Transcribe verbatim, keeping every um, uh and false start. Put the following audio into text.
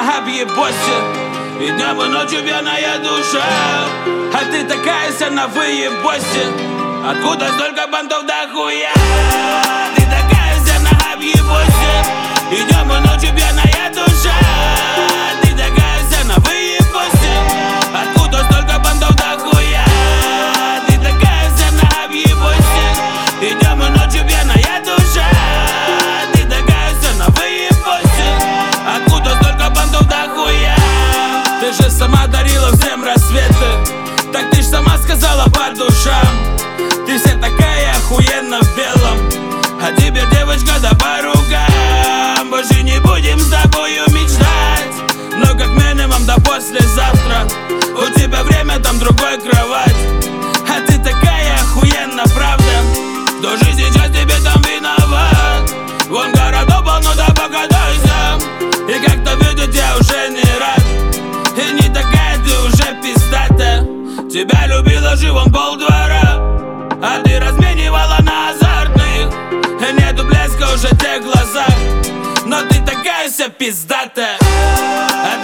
объебосе. И днем и ночью пьяная душа. А ты такая вся на выебосе. Откуда столько бандов до хуя? Ты такая вся на объебосе. И днем и ночью пьяная душа. Ты такая вся на выебосе. Откуда столько бандов до хуя? Ты такая вся на объебосе. И днем и ночью пьяная душа. Ты такая вся на выебосе. Откуда столько бандов до хуя? Ты же сама дарила всем рассветы. Так ты ж сама сказала по душам. Ты вся такая охуенно в белом. А теперь, девочка, да по рукам. Больше не будем с тобою мечтать. Но как минимум до послезавтра. У тебя время, там другой кровать. А ты такая охуенно, правда. Кто же сейчас тебе там виноват? Вон городок полно, да покатайся. И как-то видеть я уже не рад. И не такая ты уже пиздатая. Тебя любила же вон полдвора. А ты разменивала на азартных. И нету блеска уже в тех глазах. Но ты такая вся пиздатая. А